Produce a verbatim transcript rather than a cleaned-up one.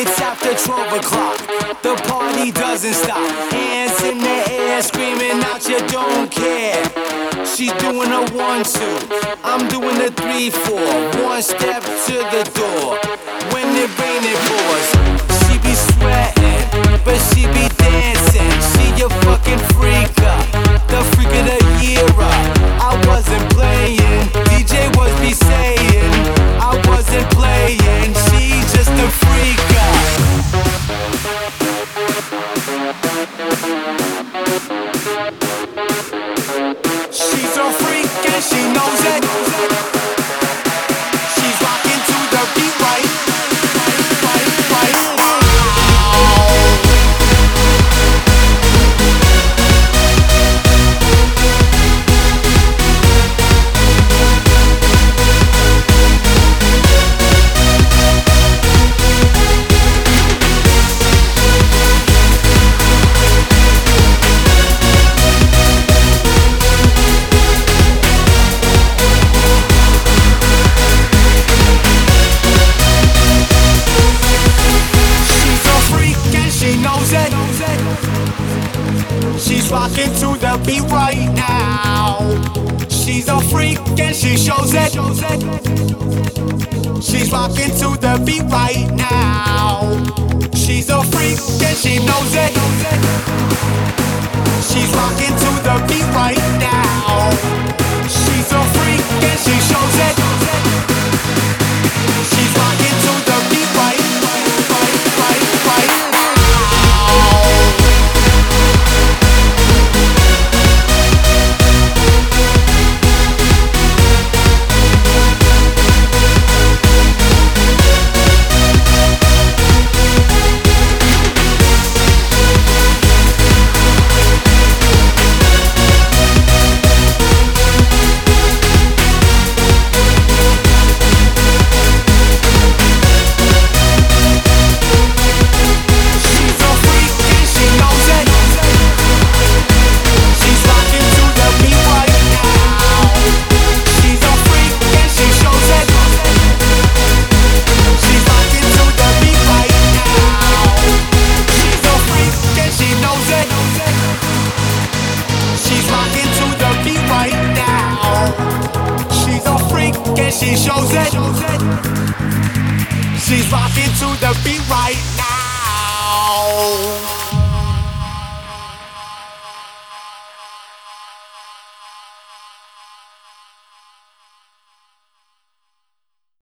It's after twelve o'clock, the party doesn't stop. Hands in the air, screaming out you don't care. She's doing a one, two, I'm doing a three, four. One step to the door, when it rain it pours. She be sweating, but she be dancing. She a fucking freaker, the freak of the year. I wasn't playing, D J was be saying I wasn't playing, she just a freaker. She's a freak and she knows it. She's rocking to the beat right, right, right, right. She's rocking to the beat right now. She's a freak and she shows it. She's rocking to the beat right now. She's a freak and she knows it. She's rocking to the beat right now. She's a freak and she shows it. She's rocking to the beat right, right, right, right now. She shows it. She's rocking to the beat right now.